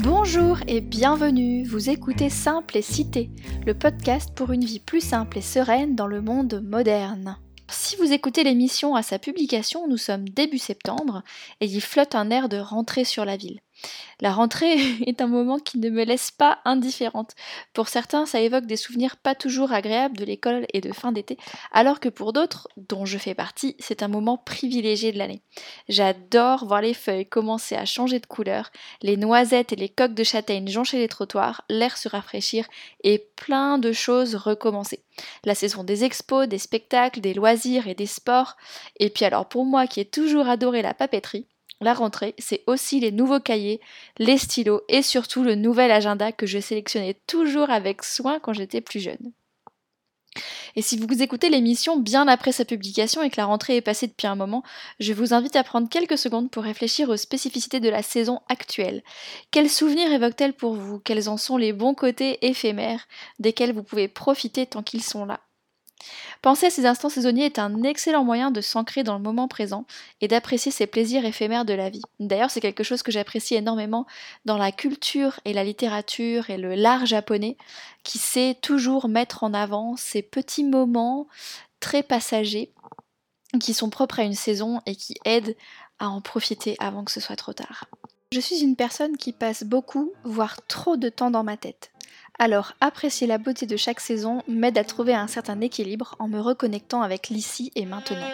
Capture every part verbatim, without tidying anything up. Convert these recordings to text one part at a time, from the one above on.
Bonjour et bienvenue, vous écoutez Simple et Cité, le podcast pour une vie plus simple et sereine dans le monde moderne. Si vous écoutez l'émission à sa publication, nous sommes début septembre et il flotte un air de rentrée sur la ville. La rentrée est un moment qui ne me laisse pas indifférente. Pour certains, ça évoque des souvenirs pas toujours agréables de l'école et de fin d'été, alors que pour d'autres, dont je fais partie, c'est un moment privilégié de l'année. J'adore voir les feuilles commencer à changer de couleur, les noisettes et les coques de châtaigne joncher les trottoirs, l'air se rafraîchir et plein de choses recommencer. La saison des expos, des spectacles, des loisirs et des sports. Et puis alors pour moi qui ai toujours adoré la papeterie, la rentrée, c'est aussi les nouveaux cahiers, les stylos et surtout le nouvel agenda que je sélectionnais toujours avec soin quand j'étais plus jeune. Et si vous écoutez l'émission bien après sa publication et que la rentrée est passée depuis un moment, je vous invite à prendre quelques secondes pour réfléchir aux spécificités de la saison actuelle. Quels souvenirs évoquent-elles pour vous ? Quels en sont les bons côtés éphémères desquels vous pouvez profiter tant qu'ils sont là ? Penser à ces instants saisonniers est un excellent moyen de s'ancrer dans le moment présent et d'apprécier ces plaisirs éphémères de la vie. D'ailleurs, c'est quelque chose que j'apprécie énormément dans la culture et la littérature et le l'art japonais, qui sait toujours mettre en avant ces petits moments très passagers qui sont propres à une saison et qui aident à en profiter avant que ce soit trop tard. Je suis une personne qui passe beaucoup, voire trop de temps dans ma tête. Alors, apprécier la beauté de chaque saison m'aide à trouver un certain équilibre en me reconnectant avec l'ici et maintenant.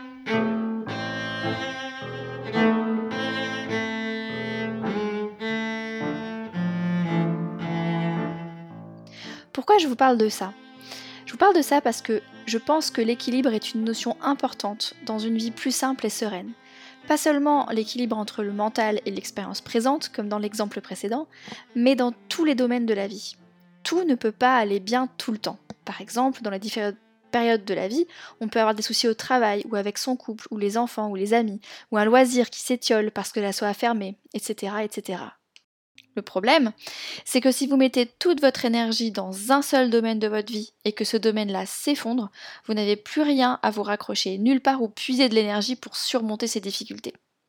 Pourquoi je vous parle de ça ? Je vous parle de ça parce que je pense que l'équilibre est une notion importante dans une vie plus simple et sereine. Pas seulement l'équilibre entre le mental et l'expérience présente, comme dans l'exemple précédent, mais dans tous les domaines de la vie. Tout ne peut pas aller bien tout le temps. Par exemple, dans les différentes périodes de la vie, on peut avoir des soucis au travail, ou avec son couple, ou les enfants, ou les amis, ou un loisir qui s'étiole parce que la soie a fermé, et cetera, et cetera. Le problème, c'est que si vous mettez toute votre énergie dans un seul domaine de votre vie et que ce domaine-là s'effondre, vous n'avez plus rien à vous raccrocher, nulle part où puiser de l'énergie pour surmonter ces difficultés.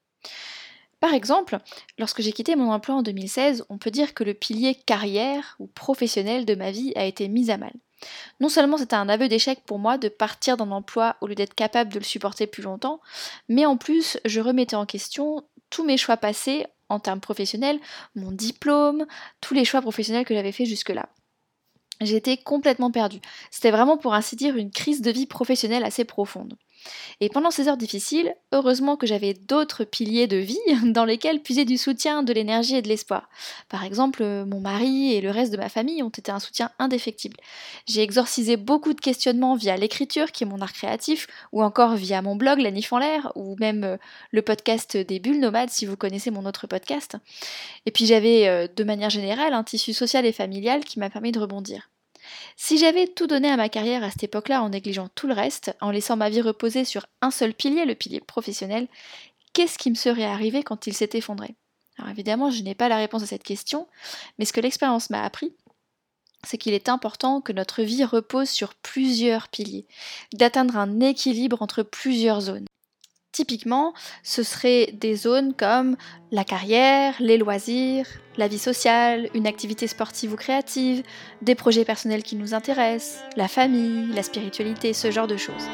Par exemple, lorsque j'ai quitté mon emploi en deux mille seize, on peut dire que le pilier carrière ou professionnel de ma vie a été mis à mal. Non seulement c'était un aveu d'échec pour moi de partir d'un emploi au lieu d'être capable de le supporter plus longtemps, mais en plus je remettais en question tous mes choix passés en termes professionnels, mon diplôme, tous les choix professionnels que j'avais faits jusque-là. J'étais complètement perdue. C'était vraiment pour ainsi dire une crise de vie professionnelle assez profonde. Et pendant ces heures difficiles, heureusement que j'avais d'autres piliers de vie dans lesquels puiser du soutien, de l'énergie et de l'espoir. Par exemple, mon mari et le reste de ma famille ont été un soutien indéfectible. J'ai exorcisé beaucoup de questionnements via l'écriture, qui est mon art créatif, ou encore via mon blog La Nif en l'air, ou même le podcast des Bulles Nomades, si vous connaissez mon autre podcast. Et puis j'avais, de manière générale, un tissu social et familial qui m'a permis de rebondir. Si j'avais tout donné à ma carrière à cette époque-là en négligeant tout le reste, en laissant ma vie reposer sur un seul pilier, le pilier professionnel, qu'est-ce qui me serait arrivé quand il s'est effondré ? Alors évidemment, je n'ai pas la réponse à cette question, mais ce que l'expérience m'a appris, c'est qu'il est important que notre vie repose sur plusieurs piliers, d'atteindre un équilibre entre plusieurs zones. Typiquement, ce seraient des zones comme la carrière, les loisirs, la vie sociale, une activité sportive ou créative, des projets personnels qui nous intéressent, la famille, la spiritualité, ce genre de choses.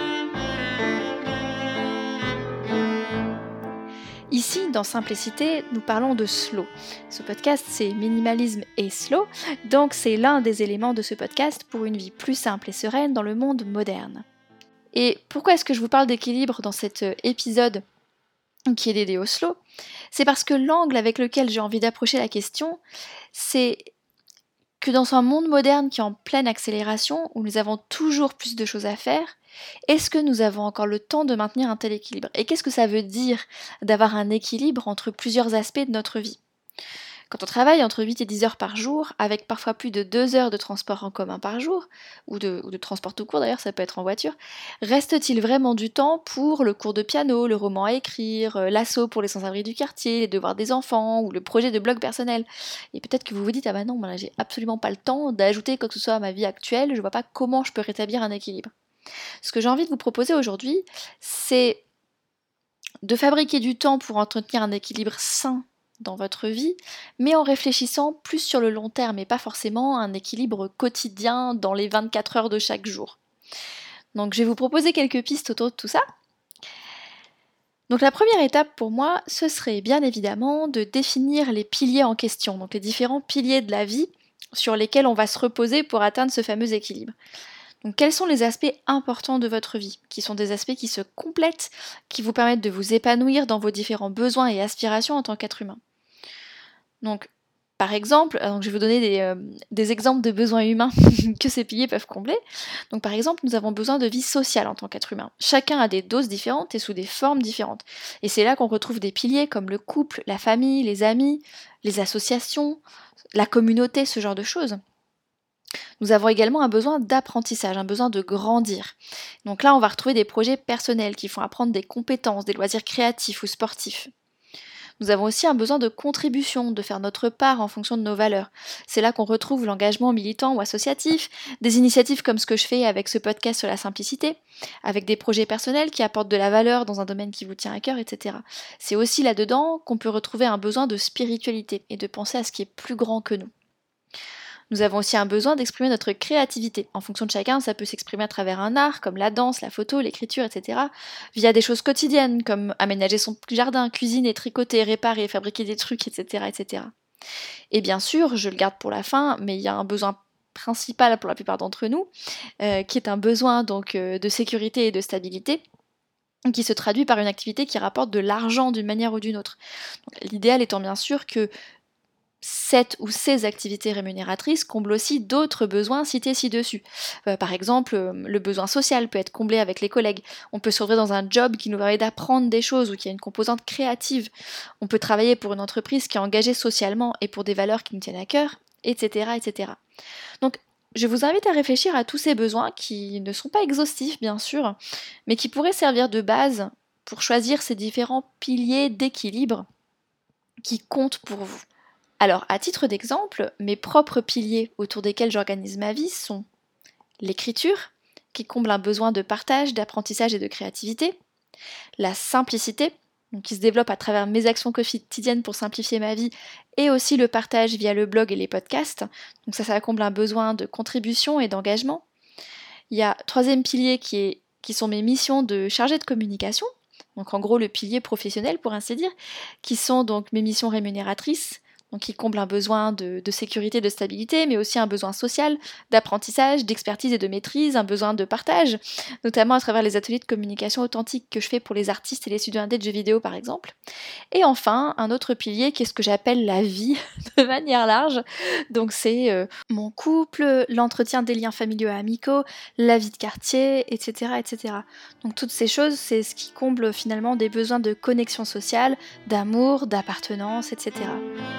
Ici, dans Simplicité, nous parlons de slow. Ce podcast, c'est minimalisme et slow, donc c'est l'un des éléments de ce podcast pour une vie plus simple et sereine dans le monde moderne. Et pourquoi est-ce que je vous parle d'équilibre dans cet épisode qui est dédié au slow ? C'est parce que l'angle avec lequel j'ai envie d'approcher la question, c'est que dans un monde moderne qui est en pleine accélération, où nous avons toujours plus de choses à faire, est-ce que nous avons encore le temps de maintenir un tel équilibre ? Et qu'est-ce que ça veut dire d'avoir un équilibre entre plusieurs aspects de notre vie ? Quand on travaille entre huit et dix heures par jour, avec parfois plus de deux heures de transport en commun par jour, ou de, ou de transport tout court d'ailleurs, ça peut être en voiture, reste-t-il vraiment du temps pour le cours de piano, le roman à écrire, l'asso pour les sans-abri du quartier, les devoirs des enfants, ou le projet de blog personnel ? Et peut-être que vous vous dites, ah bah non, moi là, j'ai absolument pas le temps d'ajouter quoi que ce soit à ma vie actuelle, je vois pas comment je peux rétablir un équilibre. Ce que j'ai envie de vous proposer aujourd'hui, c'est de fabriquer du temps pour entretenir un équilibre sain dans votre vie, mais en réfléchissant plus sur le long terme et pas forcément un équilibre quotidien dans les vingt-quatre heures de chaque jour. Donc je vais vous proposer quelques pistes autour de tout ça. Donc la première étape pour moi, ce serait bien évidemment de définir les piliers en question, donc les différents piliers de la vie sur lesquels on va se reposer pour atteindre ce fameux équilibre. Donc quels sont les aspects importants de votre vie, qui sont des aspects qui se complètent, qui vous permettent de vous épanouir dans vos différents besoins et aspirations en tant qu'être humain. Donc par exemple, donc je vais vous donner des, euh, des exemples de besoins humains que ces piliers peuvent combler. Donc par exemple, nous avons besoin de vie sociale en tant qu'être humain. Chacun a des doses différentes et sous des formes différentes. Et c'est là qu'on retrouve des piliers comme le couple, la famille, les amis, les associations, la communauté, ce genre de choses. Nous avons également un besoin d'apprentissage, un besoin de grandir. Donc là, on va retrouver des projets personnels qui font apprendre des compétences, des loisirs créatifs ou sportifs. Nous avons aussi un besoin de contribution, de faire notre part en fonction de nos valeurs. C'est là qu'on retrouve l'engagement militant ou associatif, des initiatives comme ce que je fais avec ce podcast sur la simplicité, avec des projets personnels qui apportent de la valeur dans un domaine qui vous tient à cœur, et cetera. C'est aussi là-dedans qu'on peut retrouver un besoin de spiritualité et de penser à ce qui est plus grand que nous. Nous avons aussi un besoin d'exprimer notre créativité. En fonction de chacun, ça peut s'exprimer à travers un art, comme la danse, la photo, l'écriture, et cetera, via des choses quotidiennes, comme aménager son jardin, cuisiner, tricoter, réparer, fabriquer des trucs, et cetera, et cetera. Et bien sûr, je le garde pour la fin, mais il y a un besoin principal pour la plupart d'entre nous, euh, qui est un besoin donc euh, de sécurité et de stabilité, qui se traduit par une activité qui rapporte de l'argent d'une manière ou d'une autre. Donc, l'idéal étant bien sûr que cette ou ces activités rémunératrices comblent aussi d'autres besoins cités ci-dessus. Euh, par exemple, euh, le besoin social peut être comblé avec les collègues. On peut se retrouver dans un job qui nous permet d'apprendre des choses ou qui a une composante créative. On peut travailler pour une entreprise qui est engagée socialement et pour des valeurs qui nous tiennent à cœur, et cetera, et cetera. Donc, je vous invite à réfléchir à tous ces besoins qui ne sont pas exhaustifs, bien sûr, mais qui pourraient servir de base pour choisir ces différents piliers d'équilibre qui comptent pour vous. Alors, à titre d'exemple, mes propres piliers autour desquels j'organise ma vie sont l'écriture, qui comble un besoin de partage, d'apprentissage et de créativité, la simplicité, donc qui se développe à travers mes actions quotidiennes pour simplifier ma vie, et aussi le partage via le blog et les podcasts, donc ça, ça comble un besoin de contribution et d'engagement. Il y a troisième pilier qui, est, qui sont mes missions de chargée de communication, donc en gros le pilier professionnel pour ainsi dire, qui sont donc mes missions rémunératrices, donc qui comble un besoin de, de sécurité, de stabilité, mais aussi un besoin social, d'apprentissage, d'expertise et de maîtrise, un besoin de partage, notamment à travers les ateliers de communication authentique que je fais pour les artistes et les studios indés de jeux vidéo par exemple. Et enfin, un autre pilier qui est ce que j'appelle la vie de manière large, donc c'est euh, mon couple, l'entretien des liens familiaux et amicaux, la vie de quartier, et cetera, et cetera. Donc toutes ces choses, c'est ce qui comble finalement des besoins de connexion sociale, d'amour, d'appartenance, et cetera.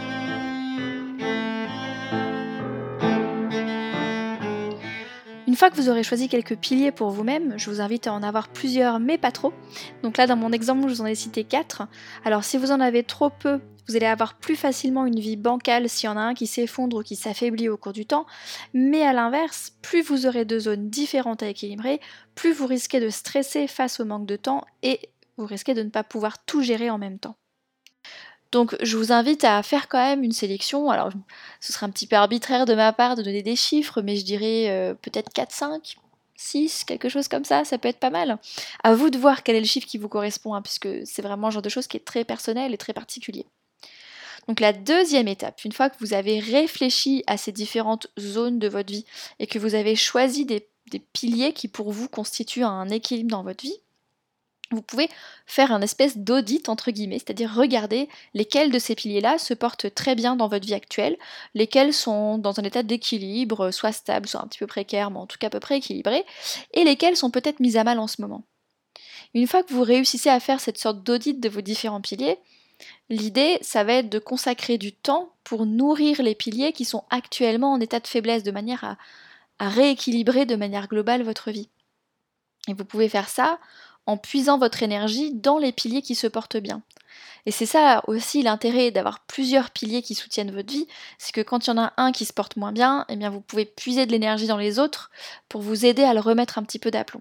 Une fois que vous aurez choisi quelques piliers pour vous-même, je vous invite à en avoir plusieurs, mais pas trop. Donc là, dans mon exemple, je vous en ai cité quatre. Alors si vous en avez trop peu, vous allez avoir plus facilement une vie bancale s'il y en a un qui s'effondre ou qui s'affaiblit au cours du temps. Mais à l'inverse, plus vous aurez de zones différentes à équilibrer, plus vous risquez de stresser face au manque de temps et vous risquez de ne pas pouvoir tout gérer en même temps. Donc je vous invite à faire quand même une sélection. Alors ce serait un petit peu arbitraire de ma part de donner des chiffres, mais je dirais euh, peut-être quatre, cinq, six, quelque chose comme ça, ça peut être pas mal. À vous de voir quel est le chiffre qui vous correspond, hein, puisque c'est vraiment le genre de chose qui est très personnel et très particulier. Donc la deuxième étape, une fois que vous avez réfléchi à ces différentes zones de votre vie et que vous avez choisi des, des piliers qui pour vous constituent un équilibre dans votre vie, vous pouvez faire un espèce d'audit entre guillemets, c'est-à-dire regarder lesquels de ces piliers-là se portent très bien dans votre vie actuelle, lesquels sont dans un état d'équilibre, soit stable, soit un petit peu précaire, mais en tout cas à peu près équilibré, et lesquels sont peut-être mis à mal en ce moment. Une fois que vous réussissez à faire cette sorte d'audit de vos différents piliers, l'idée, ça va être de consacrer du temps pour nourrir les piliers qui sont actuellement en état de faiblesse, de manière à, à rééquilibrer de manière globale votre vie. Et vous pouvez faire ça en puisant votre énergie dans les piliers qui se portent bien. Et c'est ça aussi l'intérêt d'avoir plusieurs piliers qui soutiennent votre vie, c'est que quand il y en a un qui se porte moins bien, eh bien vous pouvez puiser de l'énergie dans les autres pour vous aider à le remettre un petit peu d'aplomb.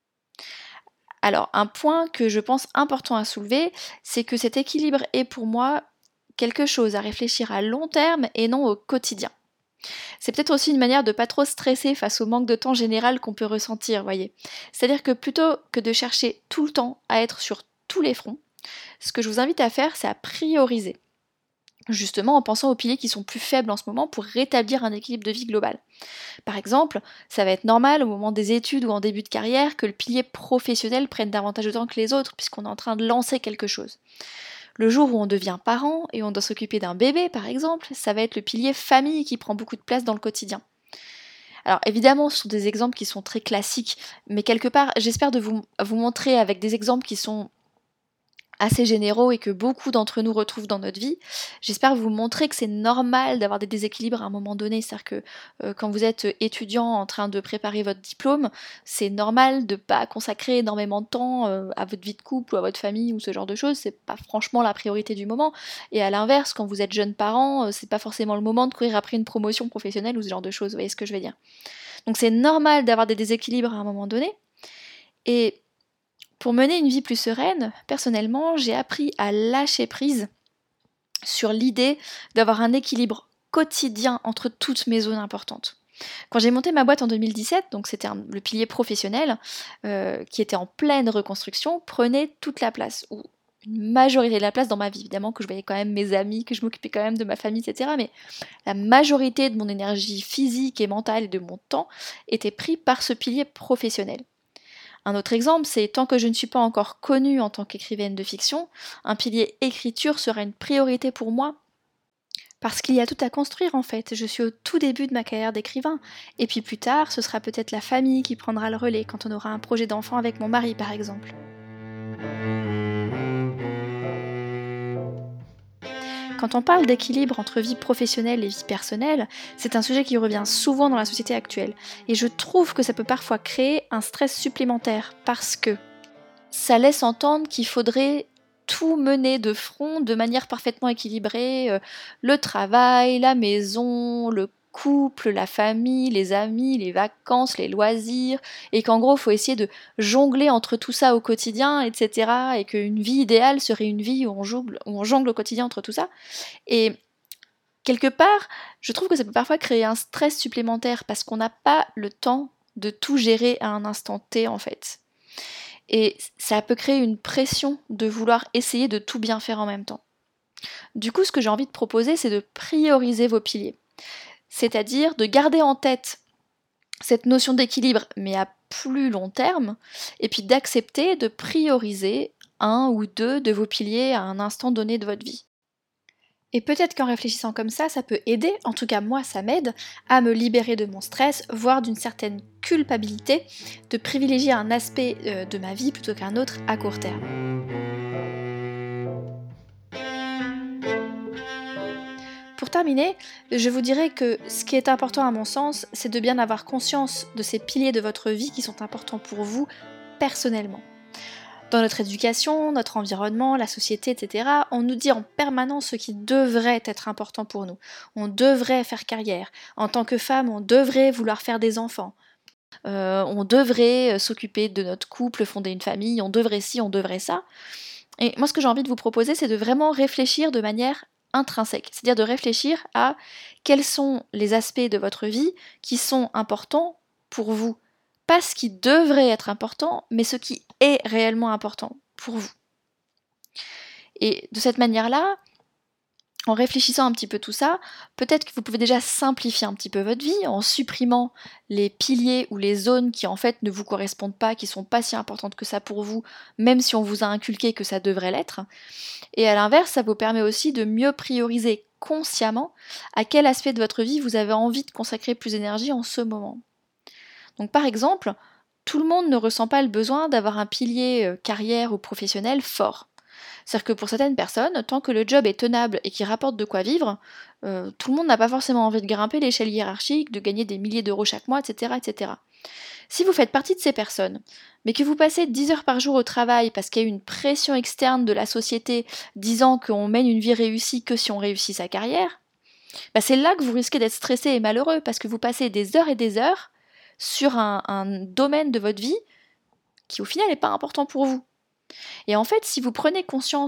Alors, un point que je pense important à soulever, c'est que cet équilibre est pour moi quelque chose à réfléchir à long terme et non au quotidien. C'est peut-être aussi une manière de pas trop stresser face au manque de temps général qu'on peut ressentir, voyez. C'est-à-dire que plutôt que de chercher tout le temps à être sur tous les fronts, ce que je vous invite à faire, c'est à prioriser. Justement en pensant aux piliers qui sont plus faibles en ce moment pour rétablir un équilibre de vie global. Par exemple, ça va être normal au moment des études ou en début de carrière que le pilier professionnel prenne davantage de temps que les autres puisqu'on est en train de lancer quelque chose. Le jour où on devient parent et on doit s'occuper d'un bébé par exemple, ça va être le pilier famille qui prend beaucoup de place dans le quotidien. Alors évidemment ce sont des exemples qui sont très classiques, mais quelque part j'espère de vous, vous montrer avec des exemples qui sont assez généraux et que beaucoup d'entre nous retrouvent dans notre vie, j'espère vous montrer que c'est normal d'avoir des déséquilibres à un moment donné. C'est-à-dire que euh, quand vous êtes étudiant en train de préparer votre diplôme, c'est normal de ne pas consacrer énormément de temps euh, à votre vie de couple ou à votre famille ou ce genre de choses. C'est pas franchement la priorité du moment. Et à l'inverse, quand vous êtes jeune parent, euh, c'est pas forcément le moment de courir après une promotion professionnelle ou ce genre de choses. Vous voyez ce que je veux dire? Donc c'est normal d'avoir des déséquilibres à un moment donné. Et pour mener une vie plus sereine, personnellement, j'ai appris à lâcher prise sur l'idée d'avoir un équilibre quotidien entre toutes mes zones importantes. Quand j'ai monté ma boîte en deux mille dix-sept, donc c'était un, le pilier professionnel, euh, qui était en pleine reconstruction, prenait toute la place, ou une majorité de la place dans ma vie. Évidemment que je voyais quand même mes amis, que je m'occupais quand même de ma famille, et cetera. Mais la majorité de mon énergie physique et mentale et de mon temps était pris par ce pilier professionnel. Un autre exemple, c'est tant que je ne suis pas encore connue en tant qu'écrivaine de fiction, un pilier écriture sera une priorité pour moi. Parce qu'il y a tout à construire en fait, je suis au tout début de ma carrière d'écrivain, et puis plus tard, ce sera peut-être la famille qui prendra le relais quand on aura un projet d'enfant avec mon mari par exemple. Quand on parle d'équilibre entre vie professionnelle et vie personnelle, c'est un sujet qui revient souvent dans la société actuelle. Et je trouve que ça peut parfois créer un stress supplémentaire parce que ça laisse entendre qu'il faudrait tout mener de front de manière parfaitement équilibrée. Euh, le travail, la maison, le couple, la famille, les amis, les vacances, les loisirs, et qu'en gros, il faut essayer de jongler entre tout ça au quotidien, et cetera. Et qu'une vie idéale serait une vie où on jongle, où on jongle au quotidien entre tout ça. Et quelque part, je trouve que ça peut parfois créer un stress supplémentaire parce qu'on n'a pas le temps de tout gérer à un instant T, en fait. Et ça peut créer une pression de vouloir essayer de tout bien faire en même temps. Du coup, ce que j'ai envie de proposer, c'est de prioriser vos piliers. C'est-à-dire de garder en tête cette notion d'équilibre, mais à plus long terme, et puis d'accepter de prioriser un ou deux de vos piliers à un instant donné de votre vie. Et peut-être qu'en réfléchissant comme ça, ça peut aider, en tout cas moi ça m'aide, à me libérer de mon stress, voire d'une certaine culpabilité, de privilégier un aspect euh, de ma vie plutôt qu'un autre à court terme. Pour terminer, je vous dirais que ce qui est important à mon sens, c'est de bien avoir conscience de ces piliers de votre vie qui sont importants pour vous personnellement. Dans notre éducation, notre environnement, la société, et cetera, on nous dit en permanence ce qui devrait être important pour nous. On devrait faire carrière. En tant que femme, on devrait vouloir faire des enfants. Euh, on devrait s'occuper de notre couple, fonder une famille, on devrait ci, on devrait ça. Et moi, ce que j'ai envie de vous proposer, c'est de vraiment réfléchir de manière intrinsèque, c'est-à-dire de réfléchir à quels sont les aspects de votre vie qui sont importants pour vous. Pas ce qui devrait être important, mais ce qui est réellement important pour vous. Et de cette manière-là, en réfléchissant un petit peu tout ça, peut-être que vous pouvez déjà simplifier un petit peu votre vie en supprimant les piliers ou les zones qui en fait ne vous correspondent pas, qui sont pas si importantes que ça pour vous, même si on vous a inculqué que ça devrait l'être. Et à l'inverse, ça vous permet aussi de mieux prioriser consciemment à quel aspect de votre vie vous avez envie de consacrer plus d'énergie en ce moment. Donc par exemple, tout le monde ne ressent pas le besoin d'avoir un pilier euh, carrière ou professionnel fort. C'est-à-dire que pour certaines personnes, tant que le job est tenable et qu'il rapporte de quoi vivre, euh, tout le monde n'a pas forcément envie de grimper l'échelle hiérarchique, de gagner des milliers d'euros chaque mois, et cetera, et cetera. Si vous faites partie de ces personnes, mais que vous passez dix heures par jour au travail parce qu'il y a une pression externe de la société disant qu'on mène une vie réussie que si on réussit sa carrière, bah c'est là que vous risquez d'être stressé et malheureux parce que vous passez des heures et des heures sur un, un domaine de votre vie qui au final n'est pas important pour vous. Et en fait, si vous prenez conscience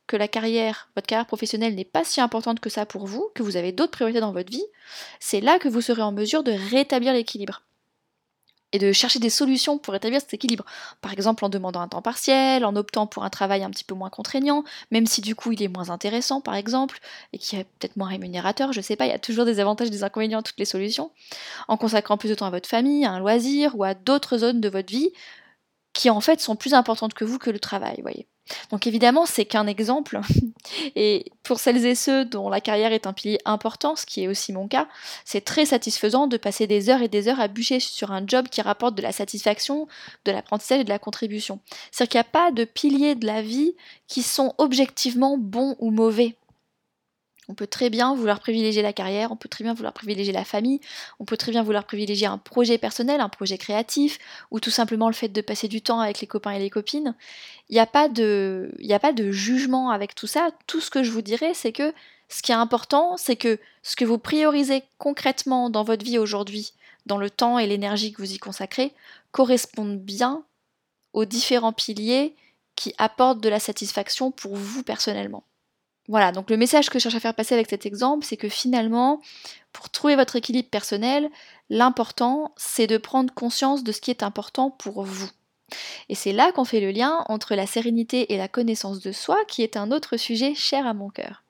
que la carrière, votre carrière professionnelle n'est pas si importante que ça pour vous, que vous avez d'autres priorités dans votre vie, c'est là que vous serez en mesure de rétablir l'équilibre. Et de chercher des solutions pour rétablir cet équilibre. Par exemple en demandant un temps partiel, en optant pour un travail un petit peu moins contraignant, même si du coup il est moins intéressant par exemple, et qui est peut-être moins rémunérateur, je sais pas, il y a toujours des avantages et des inconvénients à toutes les solutions, en consacrant plus de temps à votre famille, à un loisir ou à d'autres zones de votre vie qui en fait sont plus importantes que vous que le travail, vous voyez. Donc évidemment, c'est qu'un exemple, et pour celles et ceux dont la carrière est un pilier important, ce qui est aussi mon cas, c'est très satisfaisant de passer des heures et des heures à bûcher sur un job qui rapporte de la satisfaction, de l'apprentissage et de la contribution. C'est-à-dire qu'il n'y a pas de piliers de la vie qui sont objectivement bons ou mauvais. On peut très bien vouloir privilégier la carrière, on peut très bien vouloir privilégier la famille, on peut très bien vouloir privilégier un projet personnel, un projet créatif, ou tout simplement le fait de passer du temps avec les copains et les copines. Il n'y a pas de, il n'y a pas de jugement avec tout ça. Tout ce que je vous dirais, c'est que ce qui est important, c'est que ce que vous priorisez concrètement dans votre vie aujourd'hui, dans le temps et l'énergie que vous y consacrez, correspondent bien aux différents piliers qui apportent de la satisfaction pour vous personnellement. Voilà, donc le message que je cherche à faire passer avec cet exemple, c'est que finalement, pour trouver votre équilibre personnel, l'important, c'est de prendre conscience de ce qui est important pour vous. Et c'est là qu'on fait le lien entre la sérénité et la connaissance de soi, qui est un autre sujet cher à mon cœur.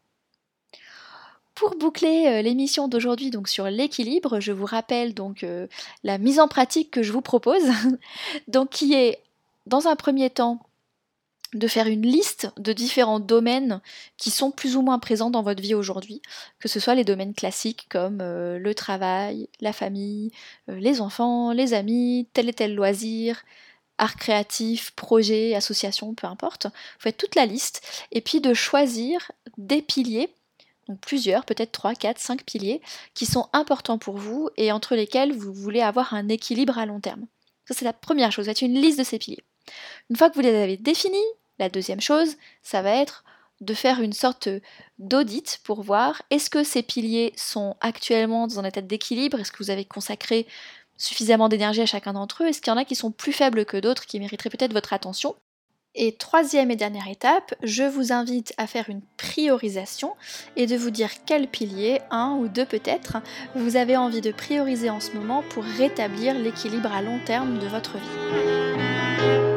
Pour boucler euh, l'émission d'aujourd'hui donc sur l'équilibre, je vous rappelle donc euh, la mise en pratique que je vous propose, donc qui est, dans un premier temps, de faire une liste de différents domaines qui sont plus ou moins présents dans votre vie aujourd'hui, que ce soit les domaines classiques comme euh, le travail, la famille, euh, les enfants, les amis, tel et tel loisir, art créatif, projet, association, peu importe. Vous faites toute la liste et puis de choisir des piliers, donc plusieurs, peut-être trois, quatre, cinq piliers, qui sont importants pour vous et entre lesquels vous voulez avoir un équilibre à long terme. Ça c'est la première chose, faites une liste de ces piliers. Une fois que vous les avez définis, la deuxième chose, ça va être de faire une sorte d'audit pour voir est-ce que ces piliers sont actuellement dans un état d'équilibre, est-ce que vous avez consacré suffisamment d'énergie à chacun d'entre eux, est-ce qu'il y en a qui sont plus faibles que d'autres, qui mériteraient peut-être votre attention. Et troisième et dernière étape, je vous invite à faire une priorisation et de vous dire quel pilier, un ou deux peut-être, vous avez envie de prioriser en ce moment pour rétablir l'équilibre à long terme de votre vie.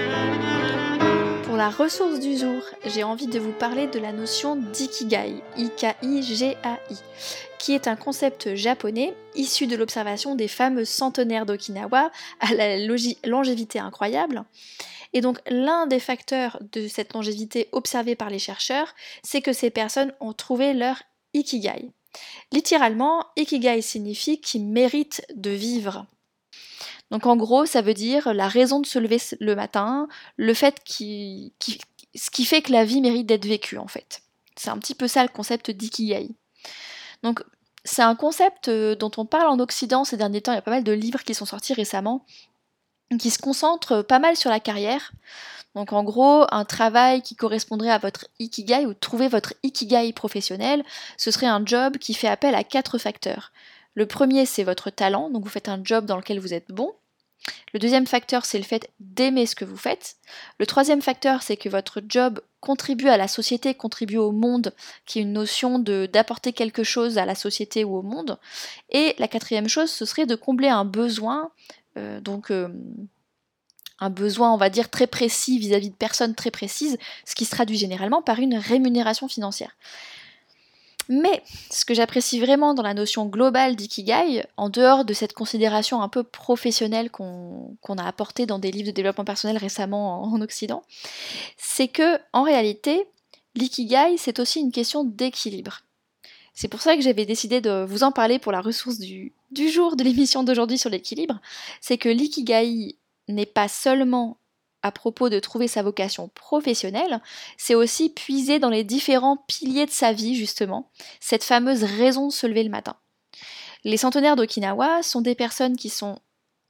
Pour la ressource du jour, j'ai envie de vous parler de la notion d'ikigai, I K I G A I, qui est un concept japonais issu de l'observation des fameux centenaires d'Okinawa à la logi- longévité incroyable. Et donc l'un des facteurs de cette longévité observée par les chercheurs, c'est que ces personnes ont trouvé leur ikigai. Littéralement, ikigai signifie qu'ils méritent de vivre. Donc en gros, ça veut dire la raison de se lever le matin, le fait qui, qui, ce qui fait que la vie mérite d'être vécue en fait. C'est un petit peu ça le concept d'ikigai. Donc c'est un concept dont on parle en Occident ces derniers temps, il y a pas mal de livres qui sont sortis récemment, qui se concentrent pas mal sur la carrière. Donc en gros, un travail qui correspondrait à votre ikigai ou trouver votre ikigai professionnel, ce serait un job qui fait appel à quatre facteurs. Le premier, c'est votre talent, donc vous faites un job dans lequel vous êtes bon. Le deuxième facteur, c'est le fait d'aimer ce que vous faites. Le troisième facteur, c'est que votre job contribue à la société, contribue au monde, qui est une notion de, d'apporter quelque chose à la société ou au monde. Et la quatrième chose, ce serait de combler un besoin, euh, donc euh, un besoin, on va dire, très précis vis-à-vis de personnes très précises, ce qui se traduit généralement par une rémunération financière. Mais ce que j'apprécie vraiment dans la notion globale d'ikigai, en dehors de cette considération un peu professionnelle qu'on, qu'on a apportée dans des livres de développement personnel récemment en, en Occident, c'est que en réalité, l'ikigai, c'est aussi une question d'équilibre. C'est pour ça que j'avais décidé de vous en parler pour la ressource du, du jour de l'émission d'aujourd'hui sur l'équilibre, c'est que l'ikigai n'est pas seulement à propos de trouver sa vocation professionnelle, c'est aussi puiser dans les différents piliers de sa vie, justement, cette fameuse raison de se lever le matin. Les centenaires d'Okinawa sont des personnes qui sont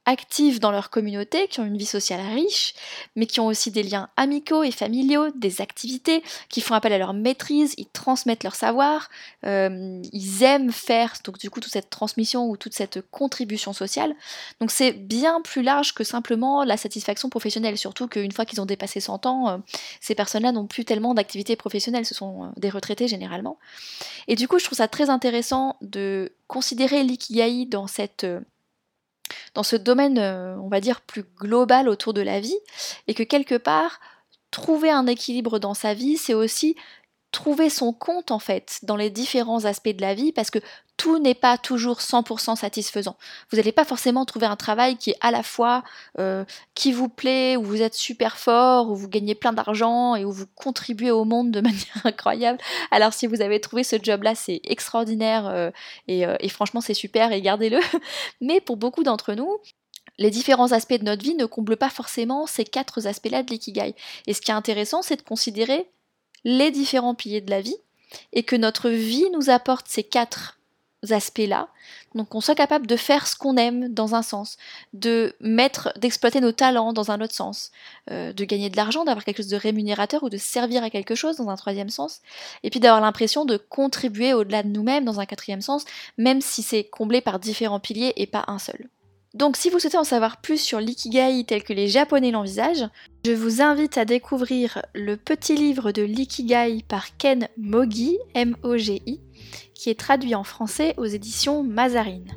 actifs dans leur communauté, qui ont une vie sociale riche, mais qui ont aussi des liens amicaux et familiaux, des activités, qui font appel à leur maîtrise, ils transmettent leur savoir, euh, ils aiment faire donc du coup toute cette transmission ou toute cette contribution sociale. Donc c'est bien plus large que simplement la satisfaction professionnelle, surtout qu'une fois qu'ils ont dépassé cent ans, euh, ces personnes-là n'ont plus tellement d'activités professionnelles, ce sont euh, des retraités généralement. Et du coup je trouve ça très intéressant de considérer l'ikigai dans cette... Euh, dans ce domaine, euh, on va dire, plus global autour de la vie, et que quelque part, trouver un équilibre dans sa vie, c'est aussi trouver son compte, en fait, dans les différents aspects de la vie, parce que tout n'est pas toujours cent pour cent satisfaisant. Vous n'allez pas forcément trouver un travail qui est à la fois euh, qui vous plaît, où vous êtes super fort, où vous gagnez plein d'argent et où vous contribuez au monde de manière incroyable. Alors si vous avez trouvé ce job-là, c'est extraordinaire euh, et, euh, et franchement c'est super et gardez-le. Mais pour beaucoup d'entre nous, les différents aspects de notre vie ne comblent pas forcément ces quatre aspects-là de l'ikigai. Et ce qui est intéressant, c'est de considérer les différents piliers de la vie et que notre vie nous apporte ces quatre aspects-là, donc qu'on soit capable de faire ce qu'on aime dans un sens, de mettre, d'exploiter nos talents dans un autre sens, euh, de gagner de l'argent, d'avoir quelque chose de rémunérateur ou de servir à quelque chose dans un troisième sens, et puis d'avoir l'impression de contribuer au-delà de nous-mêmes dans un quatrième sens, même si c'est comblé par différents piliers et pas un seul. Donc si vous souhaitez en savoir plus sur l'ikigai tel que les Japonais l'envisagent, je vous invite à découvrir le petit livre de l'ikigai par Ken Mogi, M O G I, qui est traduit en français aux éditions Mazarine.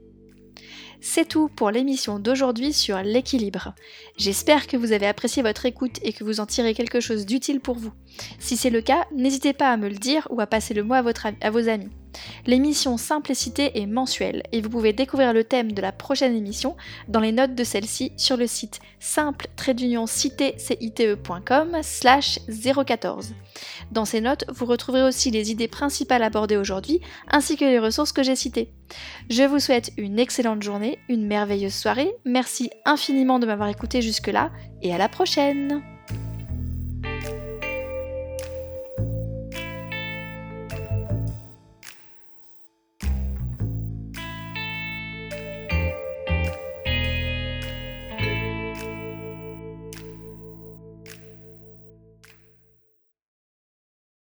C'est tout pour l'émission d'aujourd'hui sur l'équilibre. J'espère que vous avez apprécié votre écoute et que vous en tirez quelque chose d'utile pour vous. Si c'est le cas, n'hésitez pas à me le dire ou à passer le mot à, votre, à vos amis. L'émission Simplicité est mensuelle et vous pouvez découvrir le thème de la prochaine émission dans les notes de celle-ci sur le site simple-cité point com slash zéro quatorze. Dans ces notes, vous retrouverez aussi les idées principales abordées aujourd'hui ainsi que les ressources que j'ai citées. Je vous souhaite une excellente journée, une merveilleuse soirée, merci infiniment de m'avoir écouté jusque-là et à la prochaine!